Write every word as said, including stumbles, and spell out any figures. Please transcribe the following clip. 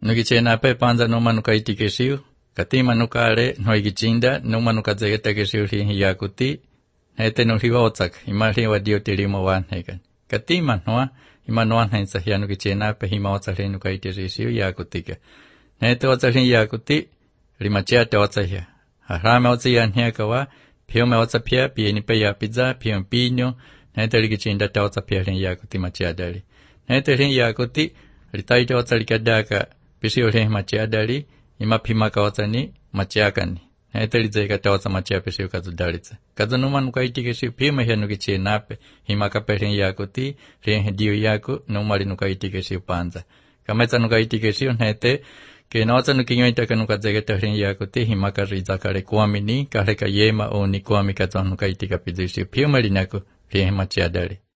nuki chena pe panza no manuka itikesiu kati manuka ale no igichinda no manuka zegeta kesiu hi yakuti hete no hiwa otsak imali wa dio tilimo wan hegan kati manwa imanoan hensa hianu ki chena pe hima otsak le nuka itikesiu yakutika hete otsak hi yakuti rimachia te otsak hi harame otsak yan hi kawa pio me otsak pia pieni pe ya pizza pio pinyo hete ligichinda te otsak pia hi yakuti machia dali hete hi yakuti ritaite otsak likadaka Pisio le machia dali ima pima ka otani machia kani heteli zeka tawasa machia pisio kazu dalitsa kazu numan ka itikesi pima henu kiche nape hima ka peren yakuti ren dio yaku numali nuka itikesi panza kametsa nuka itikesi hete ke notsa nukinyo itaka nuka zeka teren yakuti hima ka riza kare kuamini kare ka yema oni kuami ka nuka itika pizisi pima linaku ren machia dali